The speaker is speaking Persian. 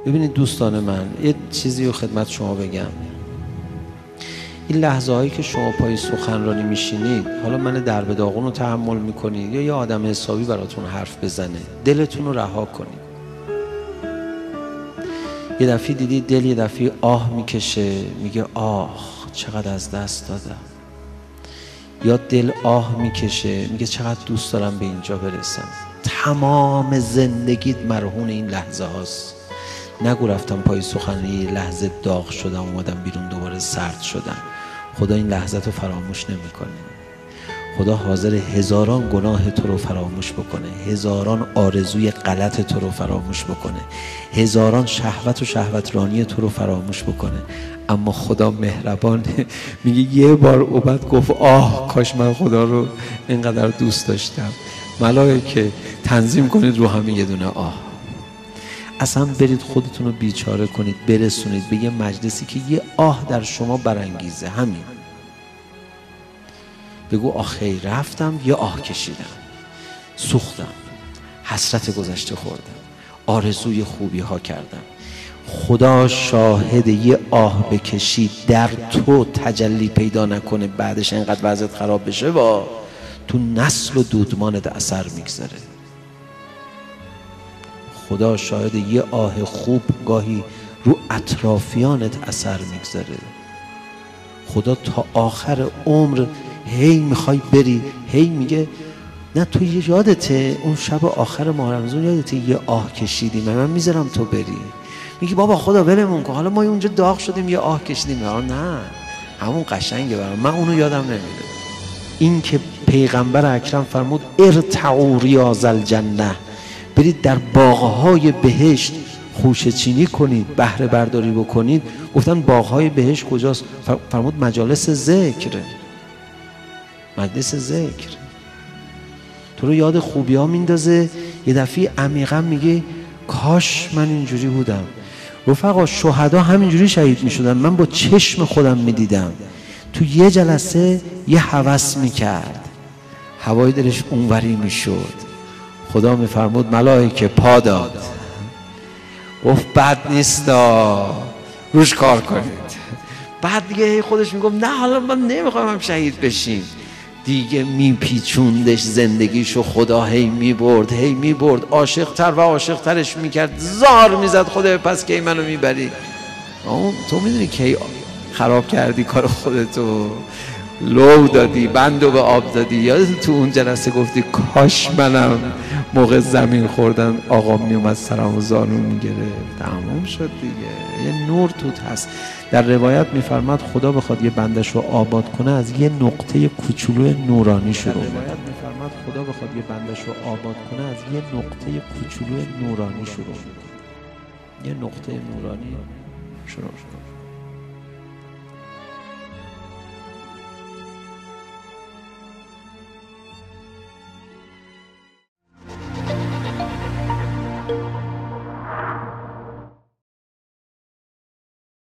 ببینید دوستان من، یه چیزی رو خدمت شما بگم. این لحظه هایی که شما پای سخنرانی میشینید، حالا من در به داغون رو تحمل میکنید یا یه آدم حسابی براتون حرف بزنه، دلتون رو رها کنید. یه دفعه دیدید دل یه دفعه آه میکشه، میگه آه چقدر از دست دادم. یا دل آه میکشه میگه چقدر دوست دارم به اینجا برسم. تمام زندگیت مرهون این لحظه هاست. نگو رفتم پای سخنرانی لحظه داغ شدم اومدم بیرون دوباره سرد شدم. خدا این لحظه رو فراموش نمیکنه. خدا حاضر هزاران گناه تو رو فراموش بکنه، هزاران آرزوی غلط تو رو فراموش بکنه، هزاران شهوت و شهوترانی تو رو فراموش بکنه. اما خدا مهربان میگه یه بار اومد گفت آه کاش من خدا رو اینقدر دوست داشتم. ملائکه تنظیم کنید رو همین یه دونه آه. اصلا برید خودتون رو بیچاره کنید، برسونید به یه مجلسی که یه آه در شما برانگیزه. همین بگو آخی رفتم یه آه کشیدم، سوختم، حسرت گذشته خوردم، آرزوی خوبی ها کردم. خدا شاهد یه آه بکشی در تو تجلی پیدا نکنه بعدش اینقدر وضعیت خراب بشه با تو نسل و دودمانت اثر میگذاره. خدا شاهد یه آه خوب گاهی رو اطرافیانت اثر میگذاره. خدا تا آخر عمر هی میخوای بری، هی میگه نه تو یادته اون شب آخر ماه رمضان یادته یه آه کشیدی، من میذارم تو بری. میگی بابا خدا ولمون کن، حالا ما اونجا داغ شدیم یه آه کشیدیم. نه همون قشنگه برام، من اونو یادم نمیره. این که پیغمبر اکرم فرمود ارتعوا ریاض الجنه، برید در باغهای بهشت خوشه چینی کنید، بهره برداری بکنید. گفتن باغهای بهشت کجاست؟ فرمود مجالس ذکر، مجلس ذکر تو رو یاد خوبی ها میندازه. یه دفعه عمیقا میگه کاش من اینجوری بودم. رفقا شهدا همینجوری شهید میشدن، من با چشم خودم میدیدم. تو یه جلسه یه هوس میکرد، هوای دلش اونوری میشد. خدا میفرمود ملائکه پا داد، گفت بد نیستا روش کار کنید. بعد دیگه خودش میگفت نه حالا من نمیخوام هم شهید بشیم. دیگه میپیچوندش زندگیشو، خدا هی میبرد عاشق تر و عاشق ترش میکرد، زار میزد خدا پس کی منو میبری. تو میدونی کی خراب کردی کار خودتو، لو دادی، بندو به آب دادی. یادت تو اون جلسه گفتی کاش منم موقع زمین خوردن آقا میومد سرم و زانو میگرفت. تمام شد دیگه. یه نور توت هست. در روایت میفرماد خدا بخواد یه بندش رو آباد کنه از یه نقطه کوچولو نورانی شروع کنه. خدا بخواد یه بندش رو آباد کنه از یه نقطه کوچولو نورانی شروع کنه. یه نقطه نورانی شروع کنه.